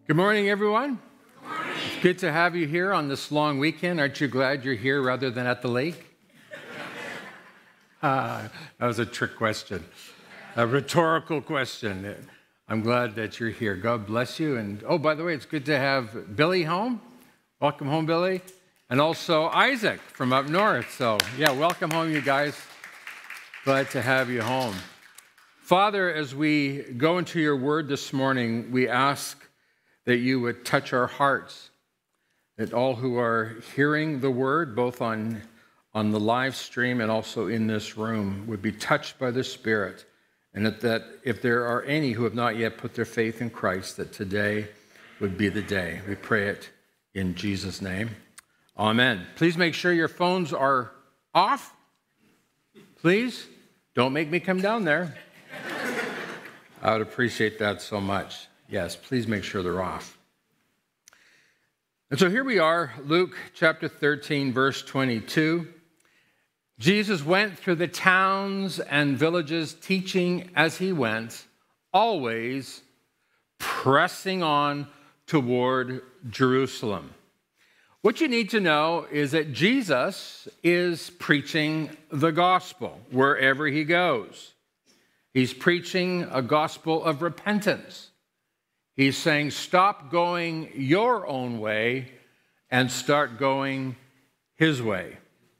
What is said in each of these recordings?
Good morning, everyone. Good morning. It's good to have you here on this long weekend. Aren't you glad you're here rather than at the lake? That was a trick question, a rhetorical question. I'm glad that you're here. God bless you. And oh, by the way, it's good to have Billy home. Welcome home, Billy. And also Isaac from up north. So yeah, welcome home, you guys. Glad to have you home. Father, as we go into your word this morning, we ask that you would touch our hearts, that all who are hearing the word, both on the live stream and also in this room, would be touched by the Spirit, and that if there are any who have not yet put their faith in Christ, that today would be the day. We pray it in Jesus' name. Amen. Please make sure your phones are off. Please, don't make me come down there. I would appreciate that so much. Yes, please make sure they're off. And so here we are, Luke chapter 13, verse 22. Jesus went through the towns and villages, teaching as he went, always pressing on toward Jerusalem. What you need to know is that Jesus is preaching the gospel wherever he goes. He's preaching a gospel of repentance. He's saying, stop going your own way and start going his way.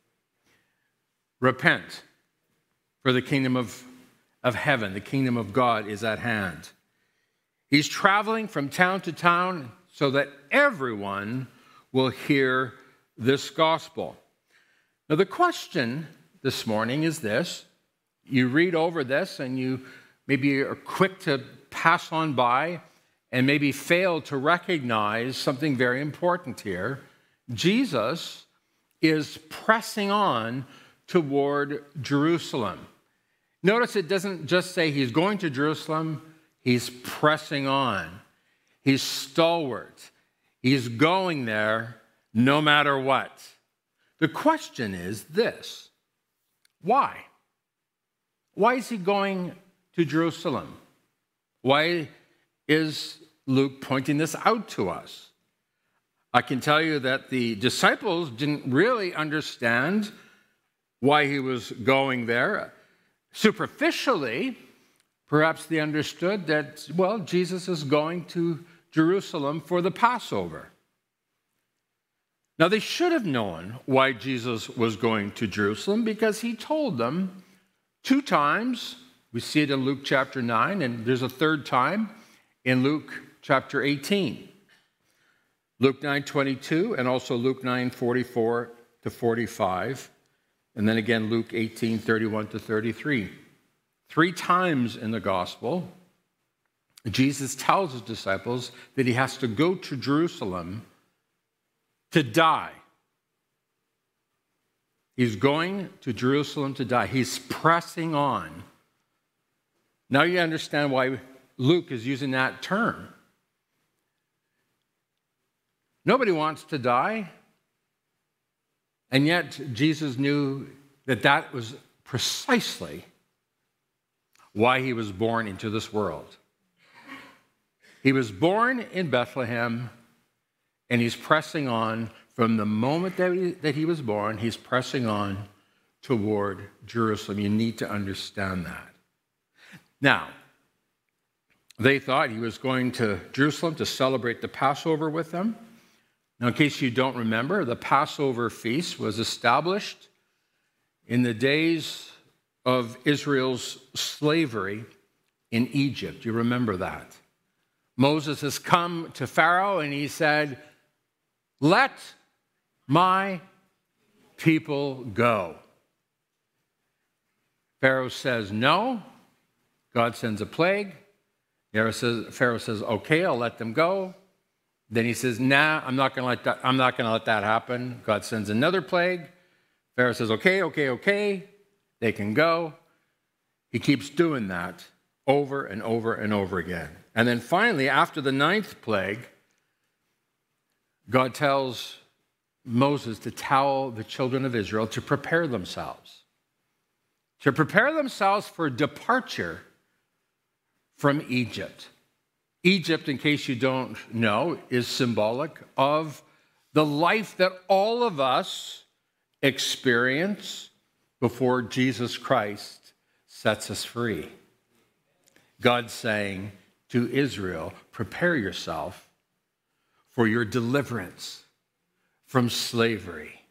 Repent, for the kingdom of heaven, the kingdom of God is at hand. He's traveling from town to town so that everyone will hear this gospel. Now, the question this morning is this. You read over this and you maybe are quick to pass on by and maybe fail to recognize something very important here. Jesus is pressing on toward Jerusalem. Notice it doesn't just say he's going to Jerusalem, he's pressing on. He's stalwart. He's going there no matter what. The question is this: why? Why is he going to Jerusalem? Why is Luke pointing this out to us? I can tell you that the disciples didn't really understand why he was going there. Superficially, perhaps they understood that, well, Jesus is going to Jerusalem for the Passover. Now, they should have known why Jesus was going to Jerusalem because he told them 2 times. We see it in Luke chapter 9, and there's a third time in Luke chapter 18. Luke 9:22 and also Luke 9:44 to 45. And then again, Luke 18:31 to 33. 3 times in the gospel, Jesus tells his disciples that he has to go to Jerusalem to die. He's going to Jerusalem to die. He's pressing on. Now you understand why Luke is using that term. Nobody wants to die. And yet Jesus knew that that was precisely why he was born into this world. He was born in Bethlehem, and he's pressing on from the moment that he was born. He's pressing on toward Jerusalem. You need to understand that. Now, they thought he was going to Jerusalem to celebrate the Passover with them. Now, in case you don't remember, the Passover feast was established in the days of Israel's slavery in Egypt. You remember that. Moses has come to Pharaoh and he said, "Let my people go." Pharaoh says no. God sends a plague. Pharaoh says, "Okay, I'll let them go." Then he says, "Nah, I'm not going to let that happen." God sends another plague. Pharaoh says, "Okay, they can go." He keeps doing that over and over and over again. And then finally, after the 9th plague, God tells Moses to tell the children of Israel to prepare themselves for departure from Egypt. Egypt, in case you don't know, is symbolic of the life that all of us experience before Jesus Christ sets us free. God's saying to Israel, prepare yourself for your deliverance from slavery.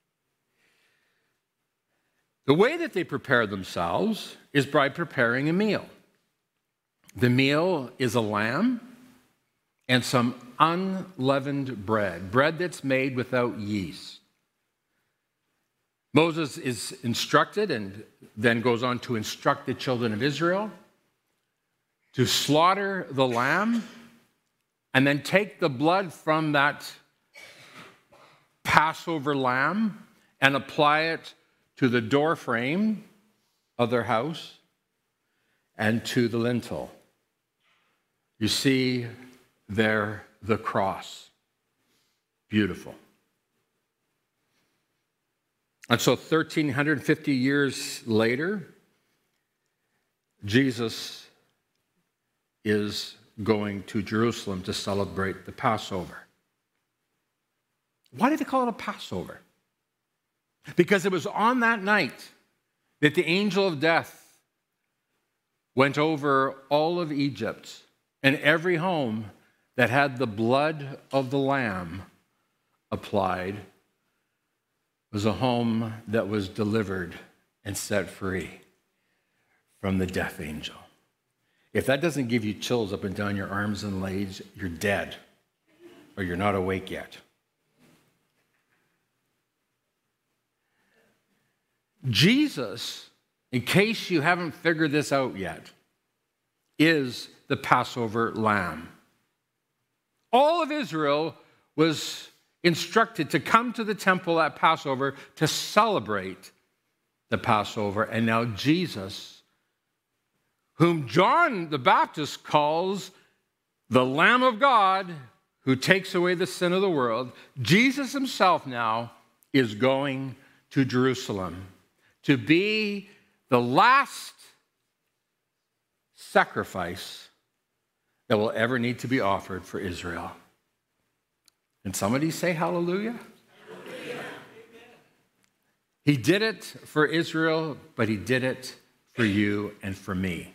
The way that they prepare themselves is by preparing a meal. The meal is a lamb and some unleavened bread, bread that's made without yeast. Moses is instructed and then goes on to instruct the children of Israel to slaughter the lamb and then take the blood from that Passover lamb and apply it to the door frame of their house and to the lintel. You see there the cross. Beautiful. And so 1,350 years later, Jesus is going to Jerusalem to celebrate the Passover. Why did they call it a Passover? Because it was on that night that the angel of death went over all of Egypt, and every home that had the blood of the lamb applied was a home that was delivered and set free from the death angel. If that doesn't give you chills up and down your arms and legs, you're dead, or you're not awake yet. Jesus, in case you haven't figured this out yet, is the Passover lamb. All of Israel was instructed to come to the temple at Passover to celebrate the Passover. And now Jesus, whom John the Baptist calls the Lamb of God who takes away the sin of the world, Jesus himself now is going to Jerusalem to be the last sacrifice that will ever need to be offered for Israel. And somebody say hallelujah? Hallelujah. He did it for Israel, but he did it for you and for me.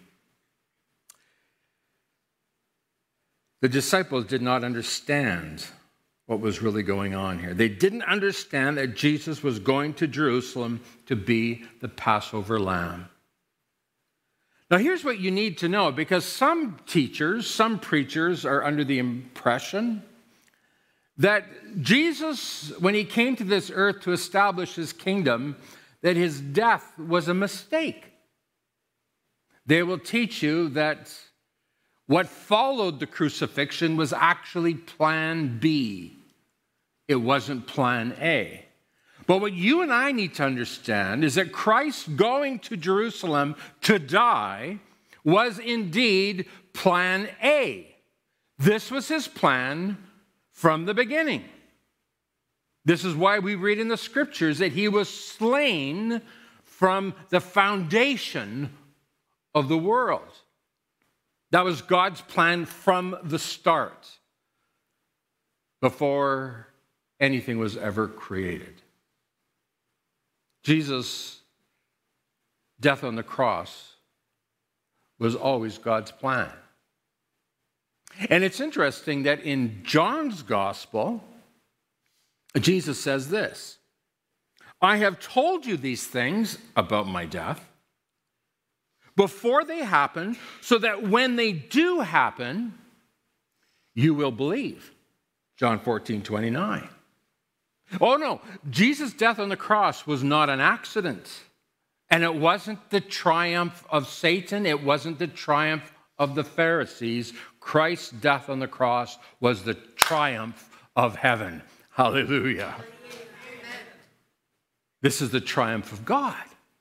The disciples did not understand what was really going on here. They didn't understand that Jesus was going to Jerusalem to be the Passover lamb. Now, here's what you need to know, because some teachers, some preachers are under the impression that Jesus, when he came to this earth to establish his kingdom, that his death was a mistake. They will teach you that what followed the crucifixion was actually plan B. It wasn't plan A. But what you and I need to understand is that Christ going to Jerusalem to die was indeed plan A. This was his plan from the beginning. This is why we read in the scriptures that he was slain from the foundation of the world. That was God's plan from the start, before anything was ever created. Jesus' death on the cross was always God's plan. And it's interesting that in John's gospel, Jesus says this: I have told you these things about my death before they happen, so that when they do happen, you will believe. John 14:29. Oh no, Jesus' death on the cross was not an accident. And it wasn't the triumph of Satan. It wasn't the triumph of the Pharisees. Christ's death on the cross was the triumph of heaven. Hallelujah. This is the triumph of God.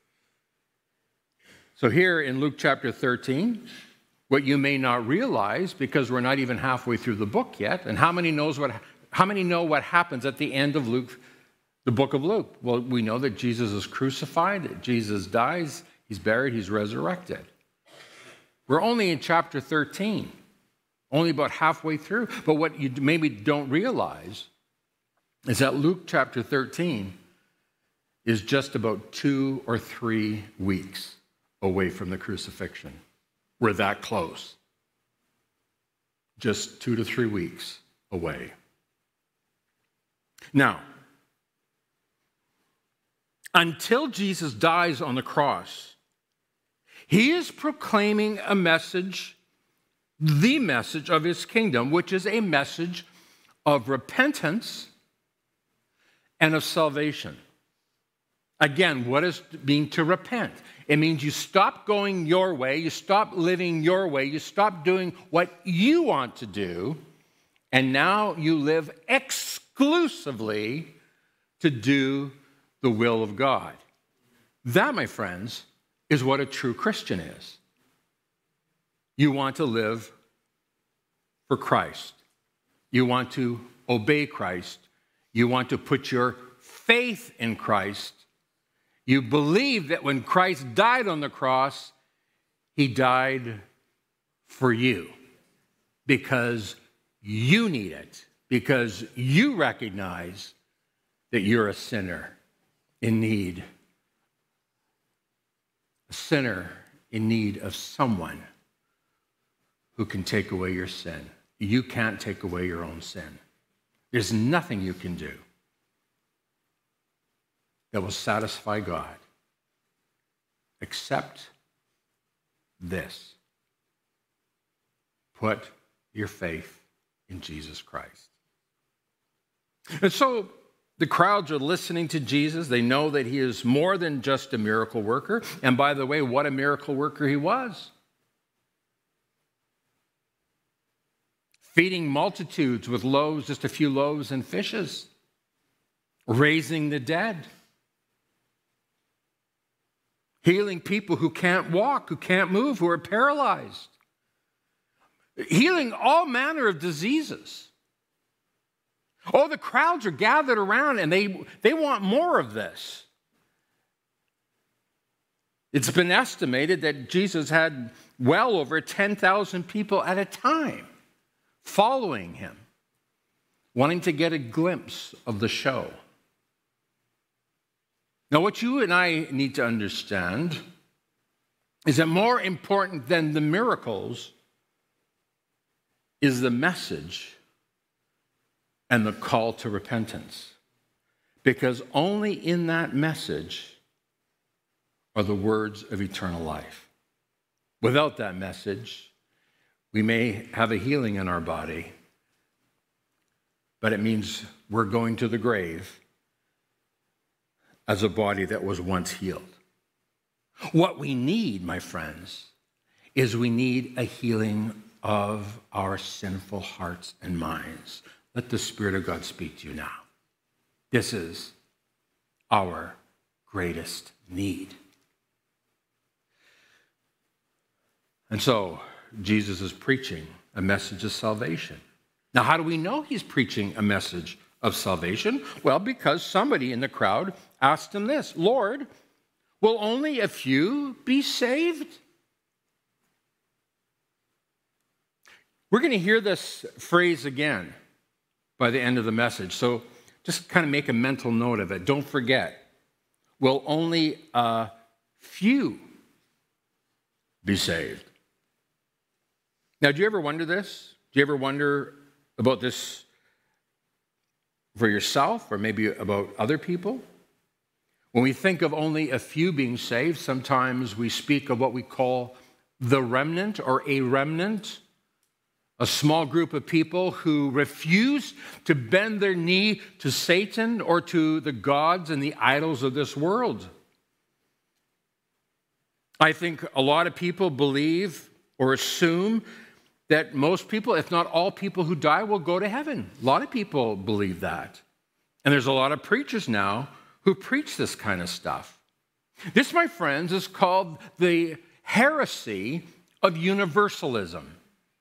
So here in Luke chapter 13, what you may not realize, because we're not even halfway through the book yet, and how many know what happens at the end of Luke, the book of Luke? Well, we know that Jesus is crucified, that Jesus dies, he's buried, he's resurrected. We're only in chapter 13. only about halfway through. But what you maybe don't realize is that Luke chapter 13 is just about 2 or 3 weeks away from the crucifixion. We're that close. Just 2 to 3 weeks away. Now, until Jesus dies on the cross, he is proclaiming a message, the message of his kingdom, which is a message of repentance and of salvation. Again, what does it mean to repent? It means you stop going your way, you stop living your way, you stop doing what you want to do, and now you live exclusively to do the will of God. That, my friends, is what a true Christian is. You want to live for Christ. You want to obey Christ. You want to put your faith in Christ. You believe that when Christ died on the cross, he died for you because you need it, because you recognize that you're a sinner in need, a sinner in need of someone who can take away your sin. You can't take away your own sin. There's nothing you can do that will satisfy God except this. Put your faith in Jesus Christ. And so the crowds are listening to Jesus. They know that he is more than just a miracle worker. And by the way, what a miracle worker he was. Feeding multitudes with loaves, just a few loaves and fishes. Raising the dead. Healing people who can't walk, who can't move, who are paralyzed. Healing all manner of diseases. Oh, the crowds are gathered around and they want more of this. It's been estimated that Jesus had well over 10,000 people at a time following him, wanting to get a glimpse of the show. Now, what you and I need to understand is that more important than the miracles is the message and the call to repentance. Because only in that message are the words of eternal life. Without that message, we may have a healing in our body, but it means we're going to the grave as a body that was once healed. What we need, my friends, is we need a healing of our sinful hearts and minds. Let the Spirit of God speak to you now. This is our greatest need. And so, Jesus is preaching a message of salvation. Now, how do we know he's preaching a message of salvation? Well, because somebody in the crowd asked him this, Lord, will only a few be saved? We're going to hear this phrase again by the end of the message. So just kind of make a mental note of it. Don't forget, will only a few be saved? Now, do you ever wonder this? Do you ever wonder about this for yourself or maybe about other people? When we think of only a few being saved, sometimes we speak of what we call the remnant or a remnant, a small group of people who refuse to bend their knee to Satan or to the gods and the idols of this world. I think a lot of people believe or assume that most people, if not all people who die, will go to heaven. A lot of people believe that. And there's a lot of preachers now who preach this kind of stuff. This, my friends, is called the heresy of universalism.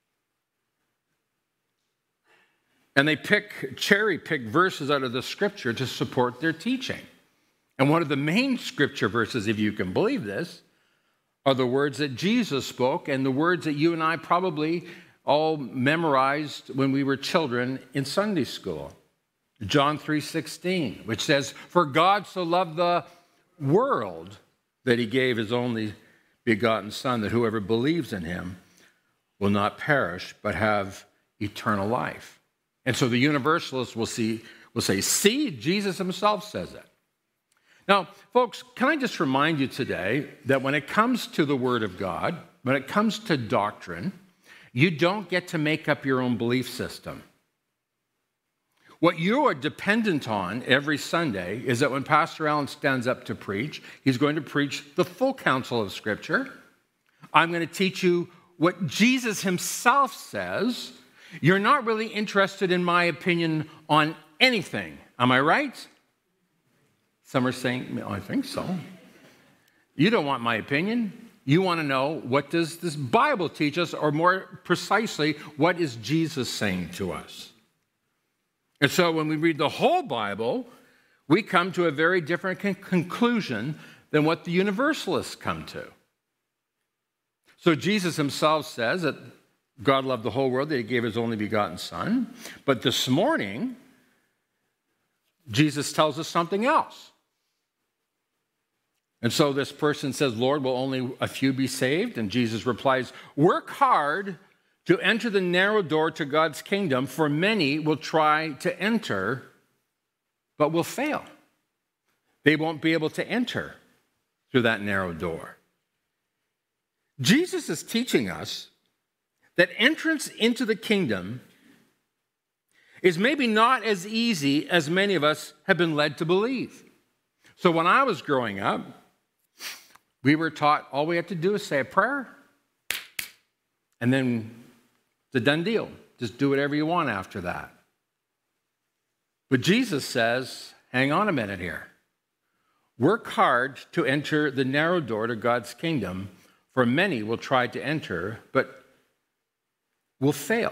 And they cherry-pick verses out of the scripture to support their teaching. And one of the main scripture verses, if you can believe this, are the words that Jesus spoke and the words that you and I probably all memorized when we were children in Sunday school. John 3:16, which says, "For God so loved the world that he gave his only begotten Son, that whoever believes in him will not perish, but have eternal life." And so the universalists will say, see, Jesus himself says it. Now, folks, can I just remind you today that when it comes to the Word of God, when it comes to doctrine, you don't get to make up your own belief system. What you are dependent on every Sunday is that when Pastor Allen stands up to preach, he's going to preach the full counsel of Scripture. I'm going to teach you what Jesus himself says. You're not really interested in my opinion on anything. Am I right? Some are saying, I think so. You don't want my opinion. You want to know, what does this Bible teach us, or more precisely, what is Jesus saying to us? And so when we read the whole Bible, we come to a very different conclusion than what the universalists come to. So Jesus himself says that God loved the whole world, that he gave his only begotten Son. But this morning, Jesus tells us something else. And so this person says, Lord, will only a few be saved? And Jesus replies, work hard to enter the narrow door to God's kingdom, for many will try to enter, but will fail. They won't be able to enter through that narrow door. Jesus is teaching us that entrance into the kingdom is maybe not as easy as many of us have been led to believe. So when I was growing up, we were taught all we had to do is say a prayer, and then it's a done deal. Just do whatever you want after that. But Jesus says, hang on a minute here. Work hard to enter the narrow door to God's kingdom, for many will try to enter, but will fail.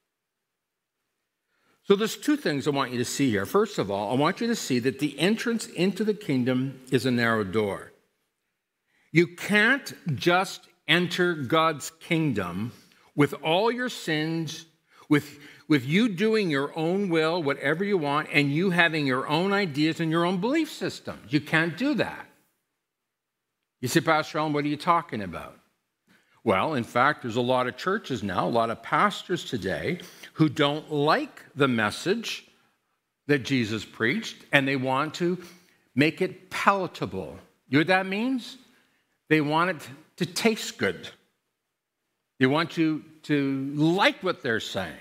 So there's two things I want you to see here. First of all, I want you to see that the entrance into the kingdom is a narrow door. You can't just enter God's kingdom with all your sins, with you doing your own will, whatever you want, and you having your own ideas and your own belief systems. You can't do that. You say, Pastor Allen, what are you talking about? Well, in fact, there's a lot of churches now, a lot of pastors today who don't like the message that Jesus preached, and they want to make it palatable. You know what that means? They want it to taste good. They want you to like what they're saying.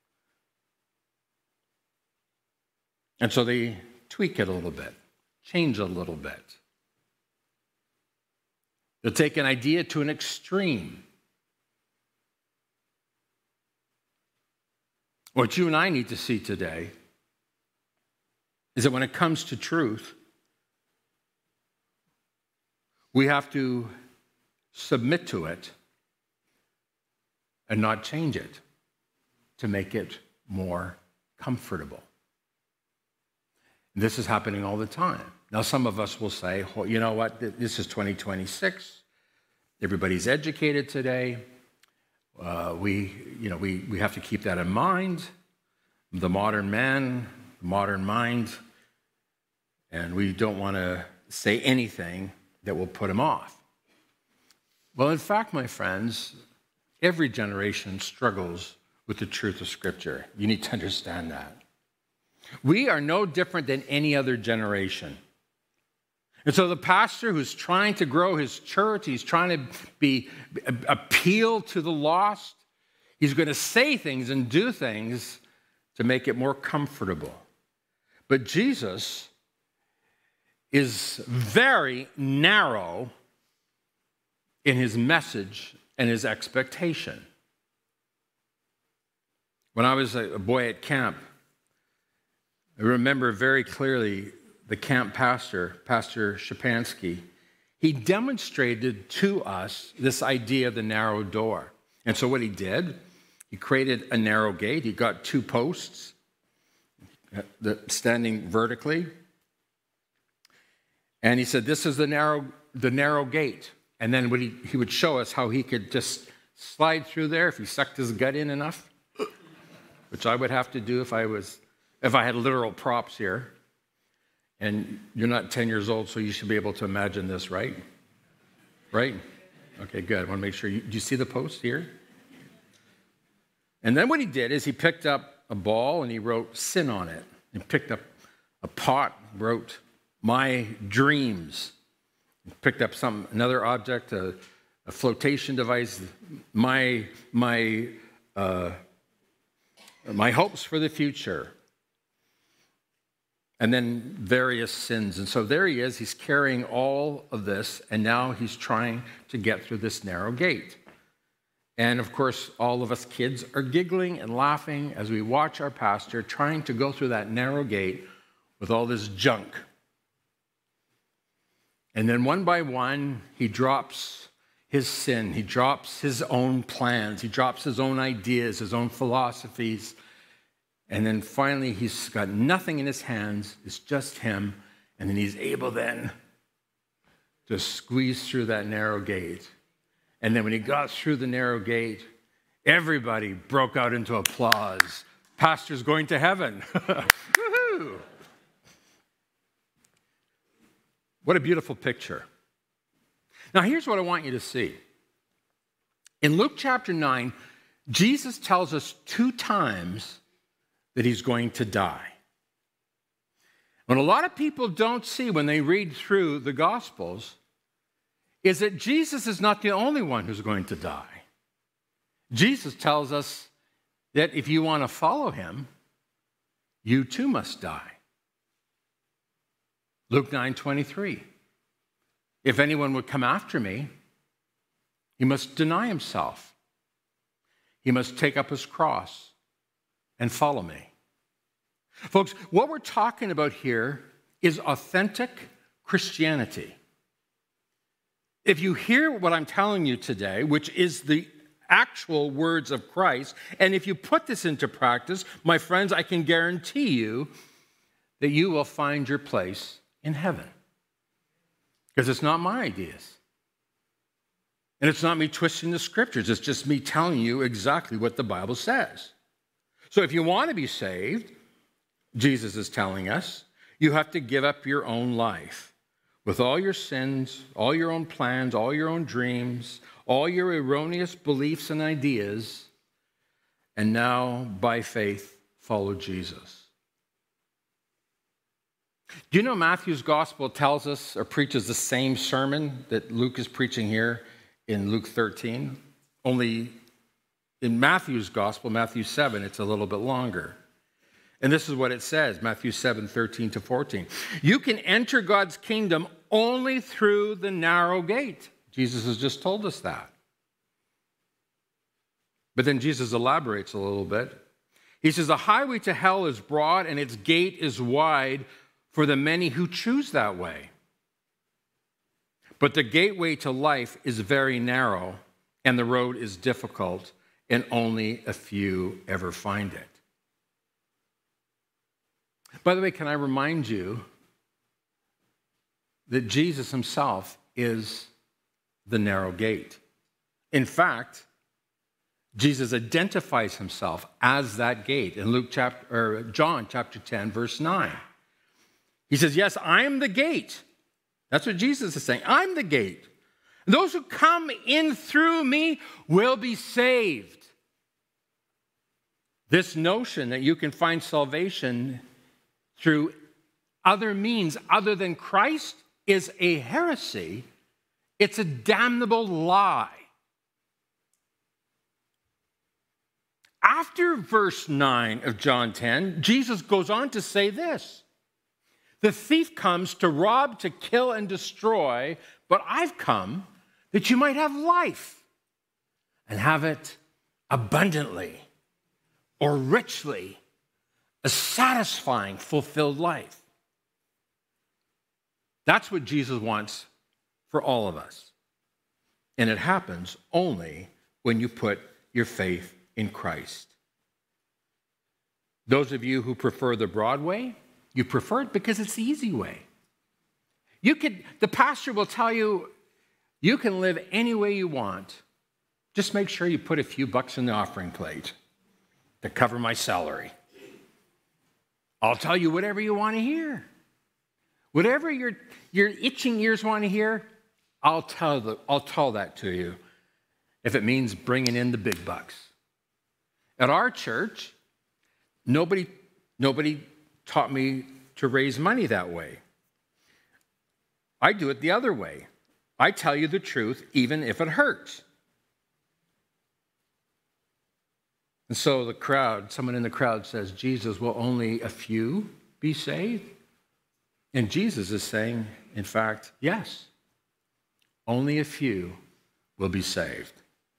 And so they tweak it a little bit, change it a little bit. They'll take an idea to an extreme. What you and I need to see today is that when it comes to truth, we have to submit to it and not change it to make it more comfortable. This is happening all the time. Now, some of us will say, well, you know what, this is 2026. Everybody's educated today. We have to keep that in mind. The modern man, the modern mind, and we don't want to say anything that will put him off. Well, in fact, my friends, every generation struggles with the truth of Scripture. You need to understand that. We are no different than any other generation. And so the pastor who's trying to grow his church, he's trying to appeal to the lost, he's going to say things and do things to make it more comfortable. But Jesus is very narrow in his message and his expectation. When I was a boy at camp, I remember very clearly the camp pastor, Pastor Shapansky, he demonstrated to us this idea of the narrow door. And so what he did, he created a narrow gate. He got two posts standing vertically. And he said, this is the narrow gate. And then he would show us how he could just slide through there if he sucked his gut in enough, which I would have to do if I had literal props here. And you're not 10 years old, so you should be able to imagine this, right? Right? Okay, good. I want to make sure. Do you see the post here? And then what he did is he picked up a ball and he wrote sin on it. He picked up a pot, wrote my dreams. He picked up another object, a flotation device, my hopes for the future. And then various sins. And so there he is. He's carrying all of this, and now he's trying to get through this narrow gate. And of course, all of us kids are giggling and laughing as we watch our pastor trying to go through that narrow gate with all this junk. And then one by one, he drops his sin. He drops his own plans. He drops his own ideas, his own philosophies. And then finally, he's got nothing in his hands. It's just him. And then he's able then to squeeze through that narrow gate. And then when he got through the narrow gate, everybody broke out into applause. Pastor's going to heaven. Woohoo! What a beautiful picture. Now, here's what I want you to see. In Luke chapter 9, Jesus tells us 2 times that he's going to die. What a lot of people don't see when they read through the Gospels is that Jesus is not the only one who's going to die. Jesus tells us that if you want to follow him, you too must die. Luke 9:23. If anyone would come after me, he must deny himself. He must take up his cross and follow me. Folks, what we're talking about here is authentic Christianity. If you hear what I'm telling you today, which is the actual words of Christ, and if you put this into practice, my friends, I can guarantee you that you will find your place in heaven. Because it's not my ideas. And it's not me twisting the scriptures. It's just me telling you exactly what the Bible says. So if you want to be saved, Jesus is telling us, you have to give up your own life with all your sins, all your own plans, all your own dreams, all your erroneous beliefs and ideas, and now, by faith, follow Jesus. Do you know Matthew's gospel tells us or preaches the same sermon that Luke is preaching here in Luke 13? Only in Matthew's gospel, Matthew 7, it's a little bit longer. And this is what it says, Matthew 7:13-14. You can enter God's kingdom only through the narrow gate. Jesus has just told us that. But then Jesus elaborates a little bit. He says, the highway to hell is broad and its gate is wide for the many who choose that way. But the gateway to life is very narrow, and the road is difficult, and only a few ever find it. By the way, can I remind you that Jesus himself is the narrow gate? In fact, Jesus identifies himself as that gate in John chapter 10, verse 9. He says, yes, I'm the gate. That's what Jesus is saying. I'm the gate. And those who come in through me will be saved. This notion that you can find salvation through other means other than Christ is a heresy. It's a damnable lie. After verse 9 of John 10, Jesus goes on to say this. The thief comes to rob, to kill, and destroy, but I've come that you might have life and have it abundantly or richly, a satisfying, fulfilled life. That's what Jesus wants for all of us. And it happens only when you put your faith in Christ. Those of you who prefer the broad way, you prefer it because it's the easy way. The pastor will tell you, you can live any way you want just make sure you put a few bucks in the offering plate to cover my salary. I'll tell you whatever you want to hear. Whatever your itching ears want to hear, I'll tell that to you if it means bringing in the big bucks. At our church, nobody taught me to raise money that way. I do it the other way. I tell you the truth, even if it hurts. And so someone in the crowd says, Jesus, will only a few be saved? And Jesus is saying, in fact, yes, only a few will be saved.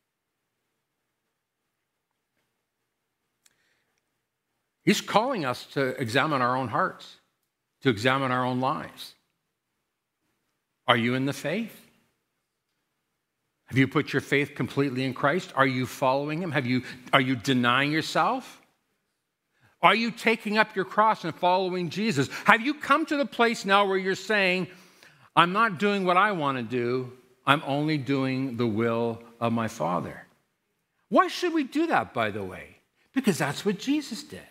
He's calling us to examine our own hearts, to examine our own lives. Are you in the faith? Have you put your faith completely in Christ? Are you following him? Are you denying yourself? Are you taking up your cross and following Jesus? Have you come to the place now where you're saying, I'm not doing what I want to do, I'm only doing the will of my Father? Why should we do that, by the way? Because that's what Jesus did.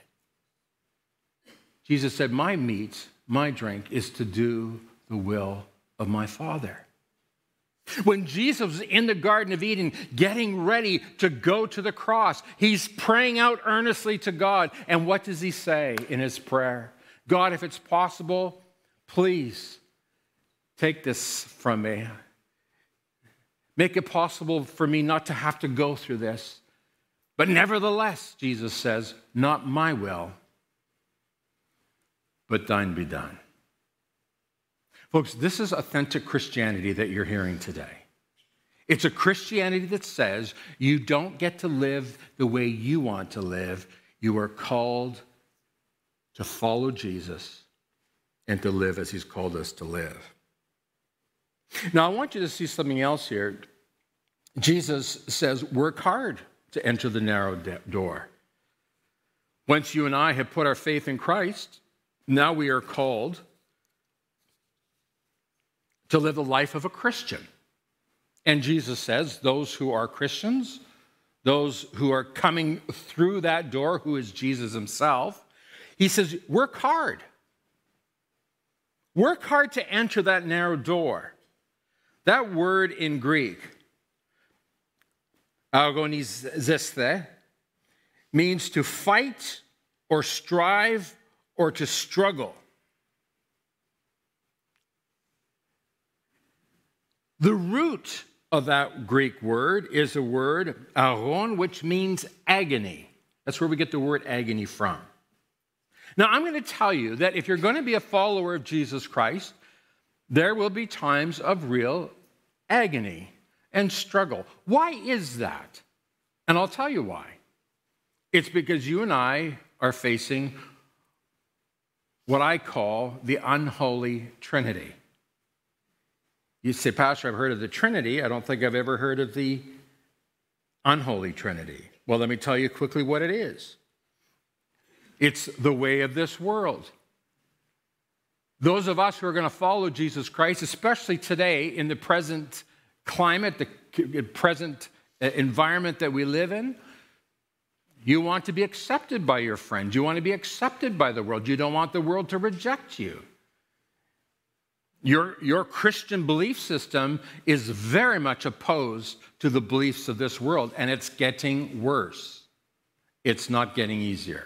Jesus said, my meat, my drink is to do the will of my Father. When Jesus was in the Garden of Eden getting ready to go to the cross, he's praying out earnestly to God. And what does he say in his prayer? God, if it's possible, please take this from me. Make it possible for me not to have to go through this. But nevertheless, Jesus says, not my will, but thine be done. Folks, this is authentic Christianity that you're hearing today. It's a Christianity that says you don't get to live the way you want to live. You are called to follow Jesus and to live as he's called us to live. Now, I want you to see something else here. Jesus says, work hard to enter the narrow door. Once you and I have put our faith in Christ, now we are called to live the life of a Christian. And Jesus says, those who are Christians, those who are coming through that door, who is Jesus himself, he says, work hard. Work hard to enter that narrow door. That word in Greek, agonizeste, means to fight or strive or to struggle. The root of that Greek word is a word, agon, which means agony. That's where we get the word agony from. Now, I'm going to tell you that if you're going to be a follower of Jesus Christ, there will be times of real agony and struggle. Why is that? And I'll tell you why. It's because you and I are facing what I call the unholy Trinity. You say, Pastor, I've heard of the Trinity. I don't think I've ever heard of the unholy Trinity. Well, let me tell you quickly what it is. It's the way of this world. Those of us who are going to follow Jesus Christ, especially today in the present climate, the present environment that we live in, you want to be accepted by your friends. You want to be accepted by the world. You don't want the world to reject you. Your Christian belief system is very much opposed to the beliefs of this world, and it's getting worse. It's not getting easier.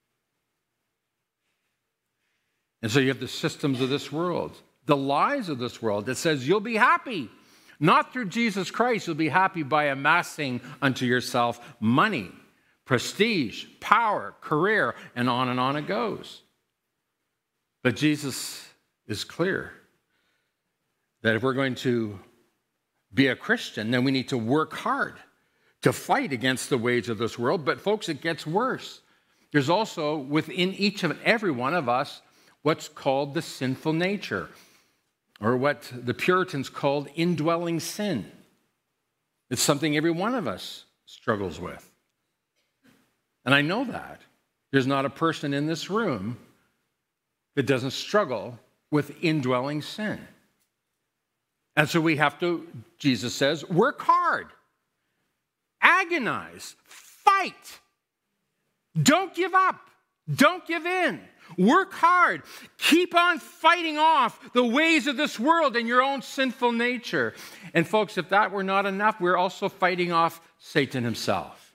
And so you have the systems of this world, the lies of this world that says you'll be happy. Not through Jesus Christ. You'll be happy by amassing unto yourself money, prestige, power, career, and on it goes. But Jesus is clear that if we're going to be a Christian, then we need to work hard to fight against the ways of this world. But folks, it gets worse. There's also within each and every one of us what's called the sinful nature, or what the Puritans called indwelling sin. It's something every one of us struggles with. And I know that. There's not a person in this room that doesn't struggle with indwelling sin. And so we have to, Jesus says, work hard. agonize, fight. Don't give up. Don't give in. Work hard. Keep on fighting off the ways of this world and your own sinful nature. And folks, if that were not enough, we're also fighting off Satan himself.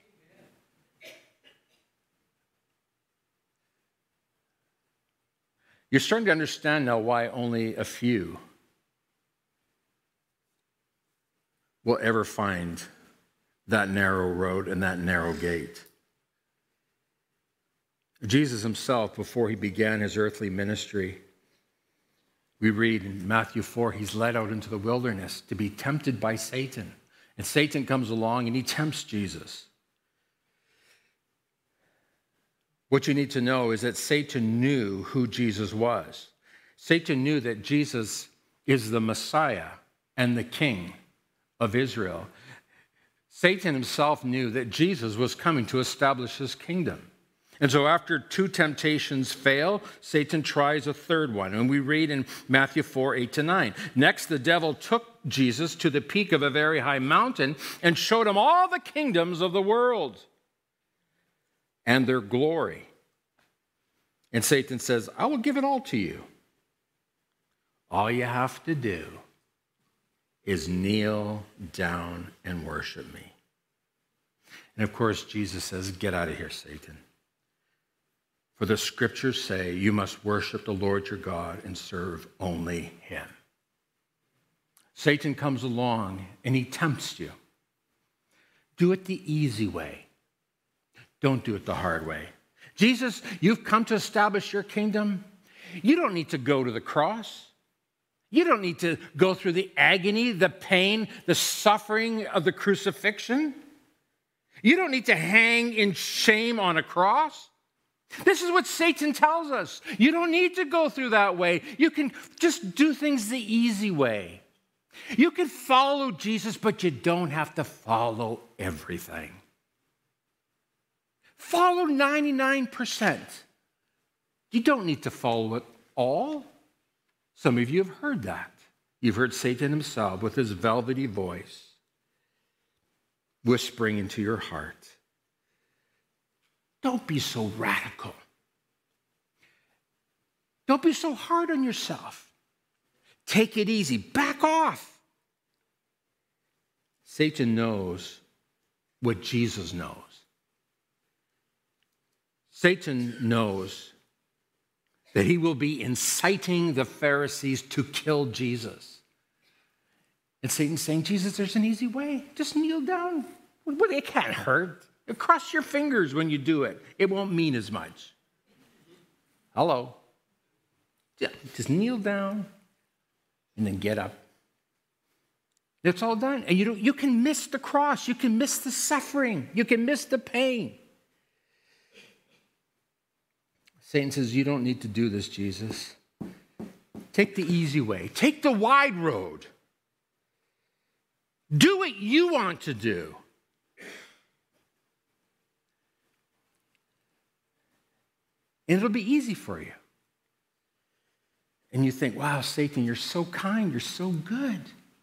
You're starting to understand now why only a few will ever find that narrow road and that narrow gate. Jesus himself, before he began his earthly ministry, we read in Matthew 4, he's led out into the wilderness to be tempted by Satan. And Satan comes along and he tempts Jesus. What you need to know is that Satan knew who Jesus was. Satan knew that Jesus is the Messiah and the King of Israel. Satan himself knew that Jesus was coming to establish his kingdom. And so after 2 temptations fail, Satan tries a third one. And we read in Matthew 4, 8-9. Next, the devil took Jesus to the peak of a very high mountain and showed him all the kingdoms of the world and their glory. And Satan says, I will give it all to you. All you have to do is kneel down and worship me. And of course, Jesus says, get out of here, Satan. For the scriptures say you must worship the Lord your God and serve only him. Satan comes along and he tempts you. Do it the easy way. Don't do it the hard way. Jesus, you've come to establish your kingdom. You don't need to go to the cross. You don't need to go through the agony, the pain, the suffering of the crucifixion. You don't need to hang in shame on a cross. This is what Satan tells us. You don't need to go through that way. You can just do things the easy way. You can follow Jesus, but you don't have to follow everything. Follow 99%. You don't need to follow it all. Some of you have heard that. You've heard Satan himself with his velvety voice whispering into your heart. Don't be so radical. Don't be so hard on yourself. Take it easy. Back off. Satan knows what Jesus knows. Satan knows that he will be inciting the Pharisees to kill Jesus. And Satan's saying, Jesus, there's an easy way. Just kneel down. It can't hurt. Cross your fingers when you do it. It won't mean as much. Hello. Just kneel down and then get up. It's all done. And you can miss the cross. You can miss the suffering. You can miss the pain. Satan says, you don't need to do this, Jesus. Take the easy way. Take the wide road. Do what you want to do. And it'll be easy for you. And you think, wow, Satan, you're so kind. You're so good.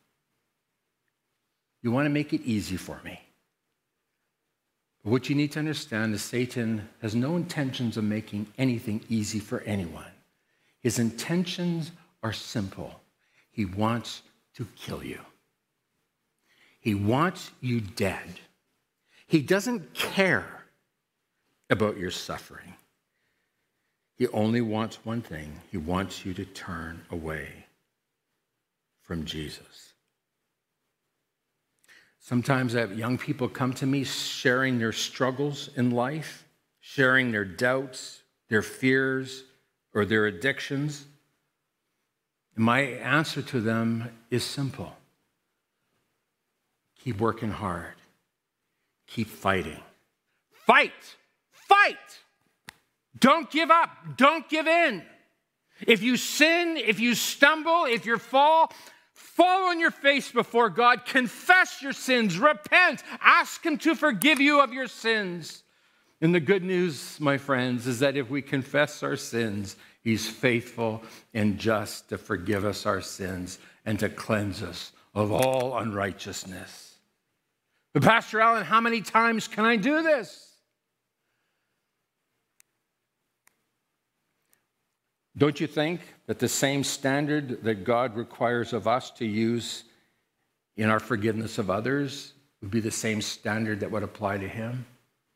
You want to make it easy for me. But what you need to understand is Satan has no intentions of making anything easy for anyone. His intentions are simple. He wants to kill you. He wants you dead. He doesn't care about your suffering. He only wants one thing. He wants you to turn away from Jesus. Sometimes I have young people come to me sharing their struggles in life, sharing their doubts, their fears, or their addictions. And my answer to them is simple. Keep working hard. Keep fighting. Fight! Fight! Don't give up. Don't give in. If you sin, if you stumble, if you fall on your face before God. Confess your sins. Repent. Ask him to forgive you of your sins. And the good news, my friends, is that if we confess our sins, he's faithful and just to forgive us our sins and to cleanse us of all unrighteousness. But Pastor Allen, how many times can I do this? Don't you think that the same standard that God requires of us to use in our forgiveness of others would be the same standard that would apply to him?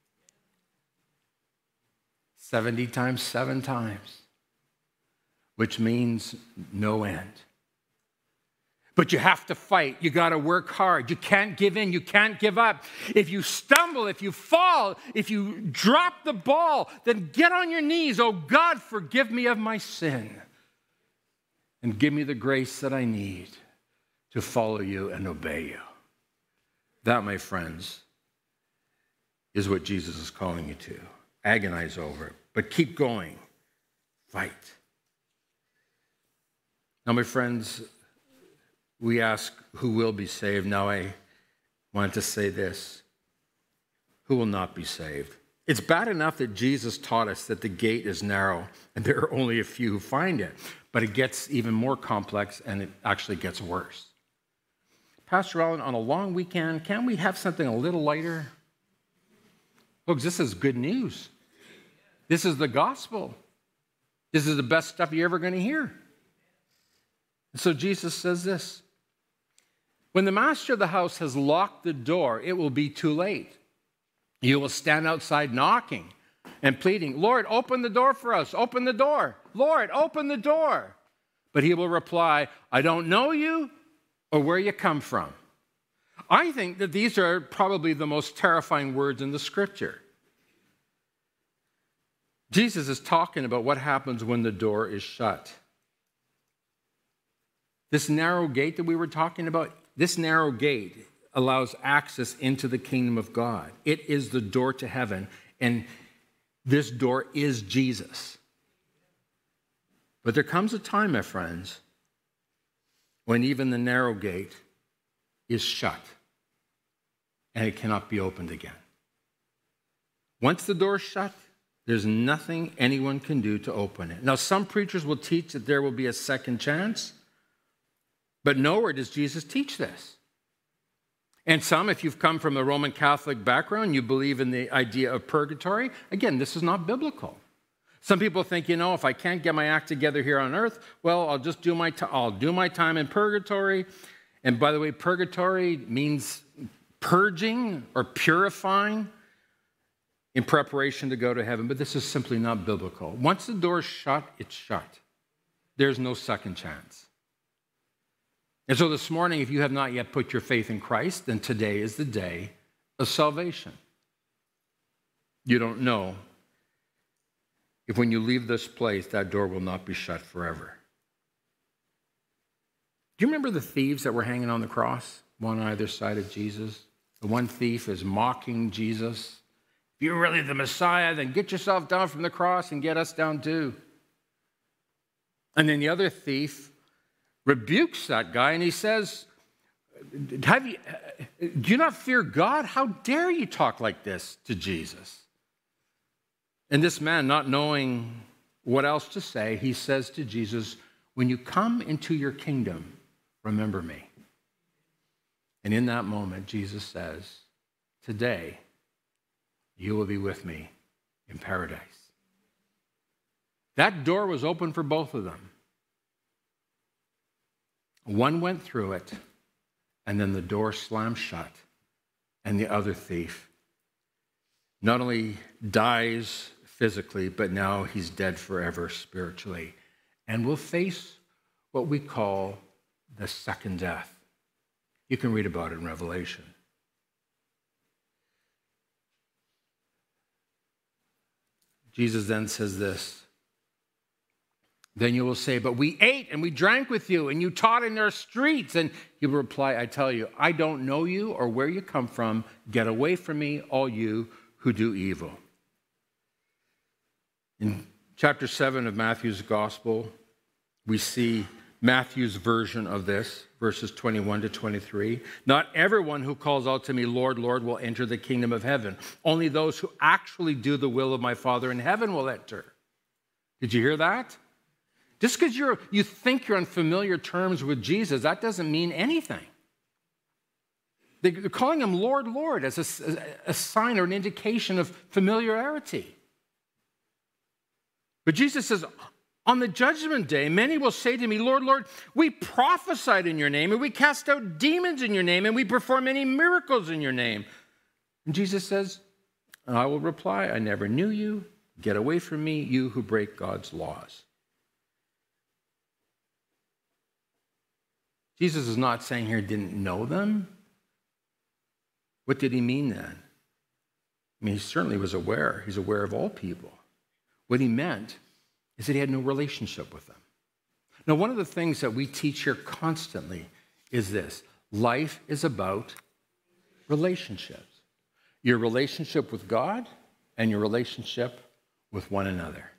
70 times, 7 times, which means no end. But you have to fight. You got to work hard. You can't give in. You can't give up. If you stumble, if you fall, if you drop the ball, then get on your knees. Oh, God, forgive me of my sin. And give me the grace that I need to follow you and obey you. That, my friends, is what Jesus is calling you to. Agonize over it, but keep going. Fight. Now, my friends, we ask who will be saved. Now I want to say this. Who will not be saved? It's bad enough that Jesus taught us that the gate is narrow and there are only a few who find it. But it gets even more complex and it actually gets worse. Pastor Allen, on a long weekend, can't we have something a little lighter? Folks, this is good news. This is the gospel. This is the best stuff you're ever going to hear. And so Jesus says this. When the master of the house has locked the door, it will be too late. You will stand outside knocking and pleading, Lord, open the door for us. Open the door. Lord, open the door. But he will reply, I don't know you or where you come from. I think that these are probably the most terrifying words in the scripture. Jesus is talking about what happens when the door is shut. This narrow gate that we were talking about, this narrow gate allows access into the kingdom of God. It is the door to heaven, and this door is Jesus. But there comes a time, my friends, when even the narrow gate is shut, and it cannot be opened again. Once the door is shut, there's nothing anyone can do to open it. Now, some preachers will teach that there will be a second chance, but nowhere does Jesus teach this. And some, if you've come from a Roman Catholic background, you believe in the idea of purgatory. Again, this is not biblical. Some people think, if I can't get my act together here on earth, well, I'll just do my time in purgatory. And by the way, purgatory means purging or purifying in preparation to go to heaven. But this is simply not biblical. Once the door is shut, it's shut. There's no second chance. And so this morning, if you have not yet put your faith in Christ, then today is the day of salvation. You don't know if when you leave this place, that door will not be shut forever. Do you remember the thieves that were hanging on the cross, one on either side of Jesus? The one thief is mocking Jesus. If you're really the Messiah, then get yourself down from the cross and get us down too. And then the other thief rebukes that guy and he says, do you not fear God? How dare you talk like this to Jesus? And this man, not knowing what else to say, he says to Jesus, when you come into your kingdom, remember me. And in that moment, Jesus says, today, you will be with me in paradise. That door was open for both of them. One went through it, and then the door slammed shut, and the other thief not only dies physically, but now he's dead forever spiritually, and will face what we call the second death. You can read about it in Revelation. Jesus then says this, then you will say, but we ate and we drank with you and you taught in their streets. And he will reply, I tell you, I don't know you or where you come from. Get away from me, all you who do evil. In chapter 7 of Matthew's gospel, we see Matthew's version of this, verses 21 to 23. Not everyone who calls out to me, Lord, Lord, will enter the kingdom of heaven. Only those who actually do the will of my Father in heaven will enter. Did you hear that? Just because you think you're on familiar terms with Jesus, that doesn't mean anything. They're calling him Lord, Lord as a sign or an indication of familiarity. But Jesus says, on the judgment day, many will say to me, Lord, Lord, we prophesied in your name, and we cast out demons in your name, and we performed many miracles in your name. And Jesus says, and I will reply, I never knew you. Get away from me, you who break God's laws. Jesus is not saying here he didn't know them. What did he mean then? I mean, he certainly was aware. He's aware of all people. What he meant is that he had no relationship with them. Now, one of the things that we teach here constantly is this. Life is about relationships. Your relationship with God and your relationship with one another.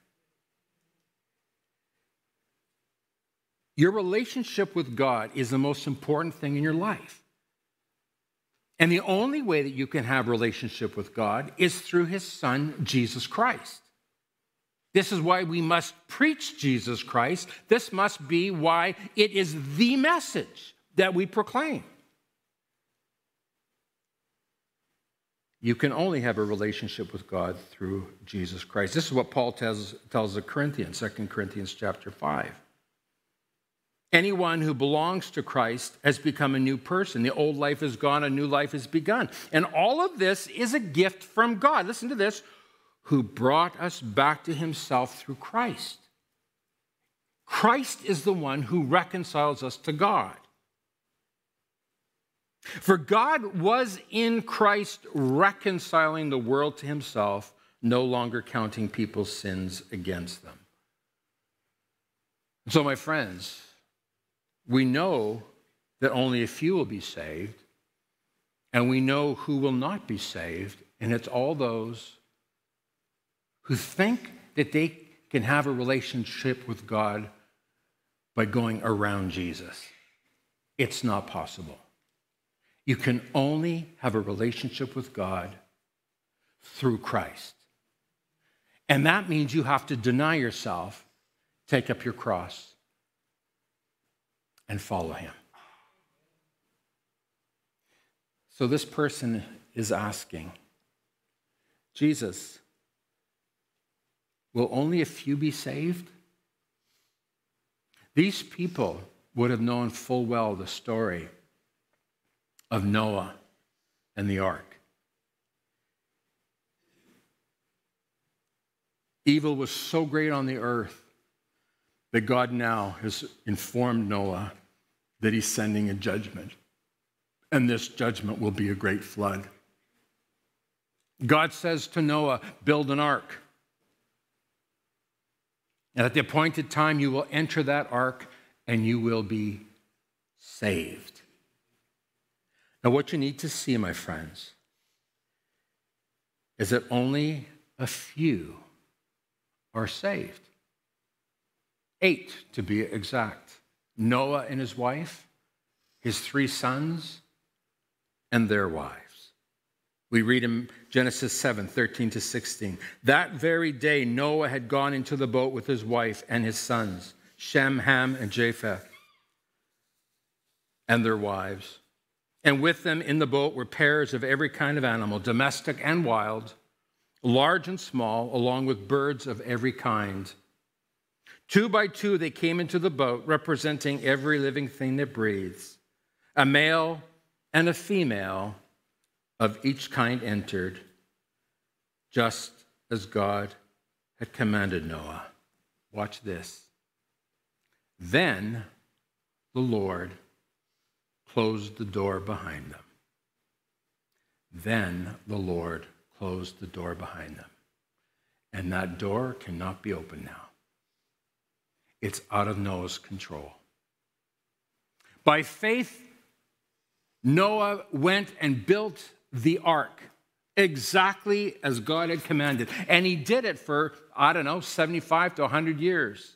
Your relationship with God is the most important thing in your life. And the only way that you can have a relationship with God is through his Son, Jesus Christ. This is why we must preach Jesus Christ. This must be why it is the message that we proclaim. You can only have a relationship with God through Jesus Christ. This is what Paul tells the Corinthians, 2 Corinthians chapter 5. Anyone who belongs to Christ has become a new person. The old life is gone, a new life has begun. And all of this is a gift from God. Listen to this. Who brought us back to himself through Christ. Christ is the one who reconciles us to God. For God was in Christ reconciling the world to himself, no longer counting people's sins against them. So, my friends, we know that only a few will be saved, and we know who will not be saved, and it's all those who think that they can have a relationship with God by going around Jesus. It's not possible. You can only have a relationship with God through Christ. And that means you have to deny yourself, take up your cross, and follow him. So this person is asking, Jesus, will only a few be saved? These people would have known full well the story of Noah and the ark. Evil was so great on the earth that God now has informed Noah that he's sending a judgment. And this judgment will be a great flood. God says to Noah, build an ark. And at the appointed time, you will enter that ark and you will be saved. Now, what you need to see, my friends, is that only a few are saved. 8, to be exact. Noah and his wife, his 3 sons, and their wives. We read in Genesis 7:13-16. That very day, Noah had gone into the boat with his wife and his sons, Shem, Ham, and Japheth, and their wives. And with them in the boat were pairs of every kind of animal, domestic and wild, large and small, along with birds of every kind. 2 by 2 they came into the boat, representing every living thing that breathes. A male and a female of each kind entered, just as God had commanded Noah. Watch this. Then the Lord closed the door behind them. Then the Lord closed the door behind them. And that door cannot be opened now. It's out of Noah's control. By faith, Noah went and built the ark exactly as God had commanded. And he did it for, 75 to 100 years.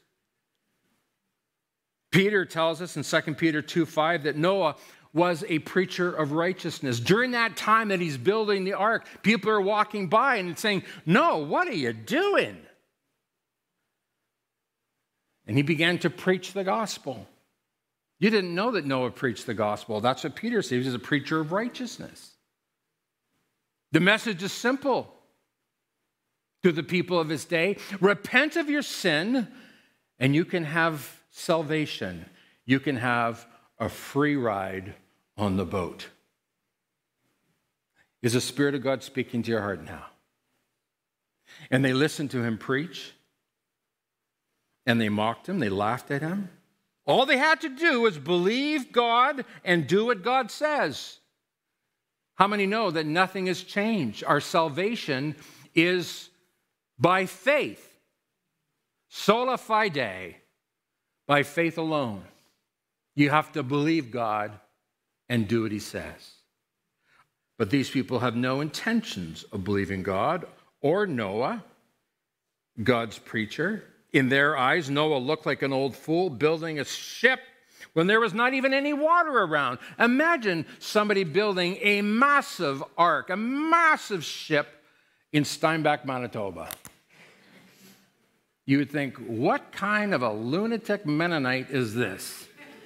Peter tells us in 2 Peter 2:5 that Noah was a preacher of righteousness. During that time that he's building the ark, people are walking by and saying, "No, what are you doing?" And he began to preach the gospel. You didn't know that Noah preached the gospel. That's what Peter said. He was a preacher of righteousness. The message is simple to the people of his day. Repent of your sin, and you can have salvation. You can have a free ride on the boat. Is the Spirit of God speaking to your heart now? And they listened to him preach, and they mocked him, they laughed at him. All they had to do was believe God and do what God says. How many know that nothing has changed? Our salvation is by faith. Sola fide, by faith alone. You have to believe God and do what he says. But these people have no intentions of believing God or Noah, God's preacher. In their eyes, Noah looked like an old fool building a ship when there was not even any water around. Imagine somebody building a massive ark, a massive ship in Steinbach, Manitoba. You would think, what kind of a lunatic Mennonite is this?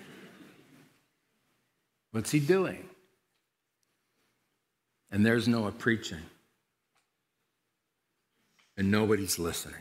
What's he doing? And there's Noah preaching. And nobody's listening.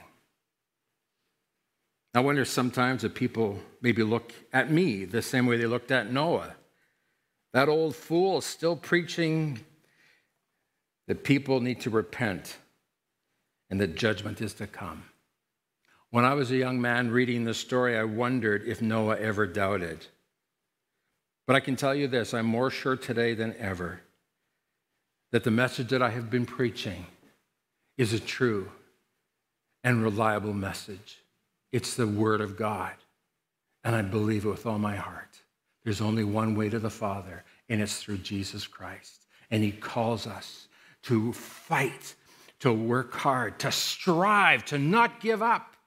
I wonder sometimes if people maybe look at me the same way they looked at Noah. That old fool is still preaching that people need to repent and that judgment is to come. When I was a young man reading this story, I wondered if Noah ever doubted. But I can tell you this, I'm more sure today than ever that the message that I have been preaching is a true and reliable message. It's the Word of God, and I believe it with all my heart. There's only one way to the Father, and it's through Jesus Christ. And he calls us to fight, to work hard, to strive, to not give up.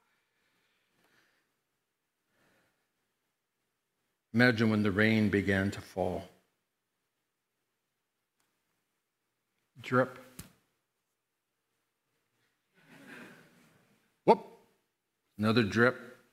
Imagine when the rain began to fall. Drip. Whoop. Another drip.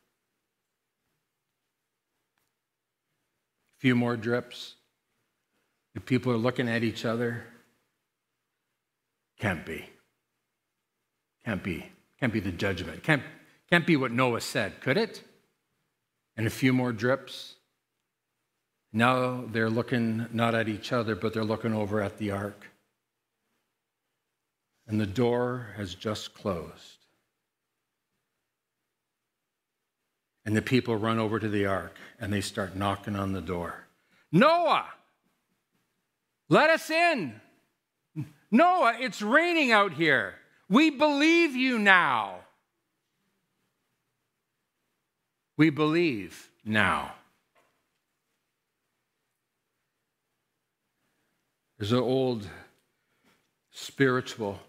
A few more drips. The people are looking at each other. Can't be. Can't be. Can't be the judgment. Can't be what Noah said, could it? And a few more drips. Now they're looking not at each other, but they're looking over at the ark. And the door has just closed. And the people run over to the ark and they start knocking on the door. Noah, let us in. Noah, it's raining out here. We believe you now. We believe now. There's an old spiritual.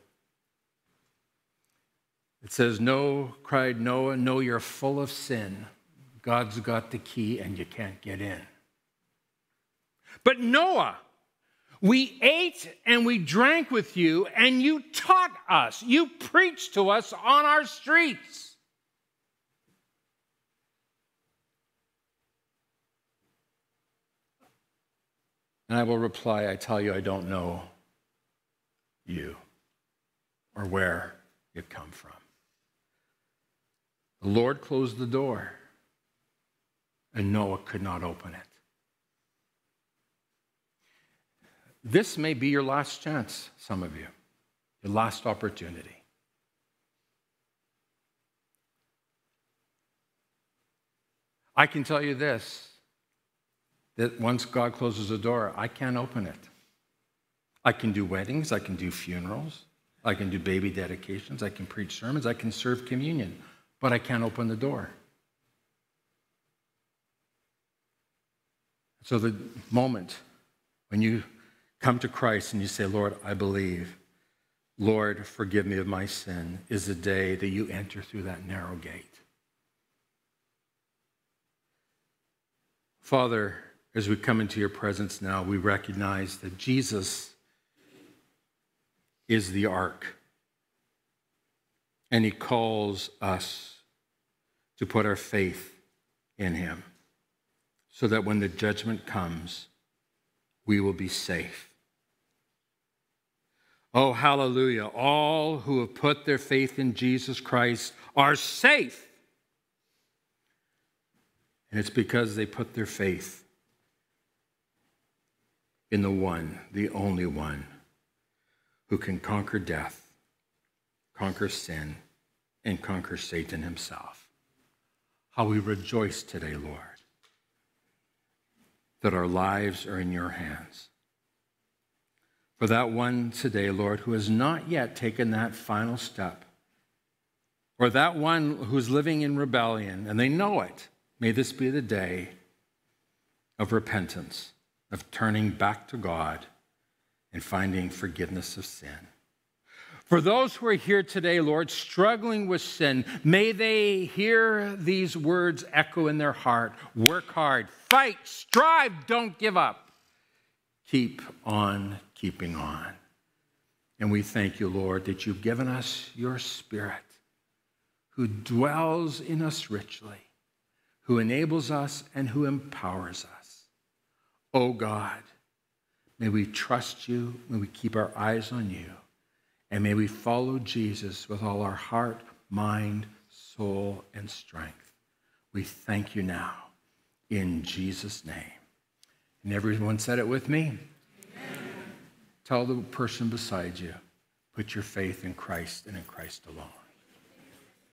It says, "No," cried Noah, "no, you're full of sin. God's got the key and you can't get in." But Noah, we ate and we drank with you and you taught us. You preached to us on our streets. And I will reply, I tell you, I don't know you or where you come from. The Lord closed the door, and Noah could not open it. This may be your last chance, some of you, your last opportunity. I can tell you this, that once God closes the door, I can't open it. I can do weddings, I can do funerals, I can do baby dedications, I can preach sermons, I can serve communion, but I can't open the door. So the moment when you come to Christ and you say, "Lord, I believe. Lord, forgive me of my sin," is the day that you enter through that narrow gate. Father, as we come into your presence now, we recognize that Jesus is the ark, and he calls us to put our faith in him. so that when the judgment comes, we will be safe. Oh, hallelujah. All who have put their faith in Jesus Christ are safe. And it's because they put their faith in the one, the only one, who can conquer death, conquer sin, and conquer Satan himself. How we rejoice today, Lord, that our lives are in your hands. For that one today, Lord, who has not yet taken that final step, or that one who's living in rebellion, and they know it, may this be the day of repentance, of turning back to God and finding forgiveness of sin. For those who are here today, Lord, struggling with sin, may they hear these words echo in their heart. Work hard, fight, strive, don't give up. Keep on keeping on. And we thank you, Lord, that you've given us your Spirit who dwells in us richly, who enables us and who empowers us. Oh God, may we trust you, may we keep our eyes on you, and may we follow Jesus with all our heart, mind, soul, and strength. We thank you now in Jesus' name. And everyone said it with me? Amen. Tell the person beside you, put your faith in Christ and in Christ alone.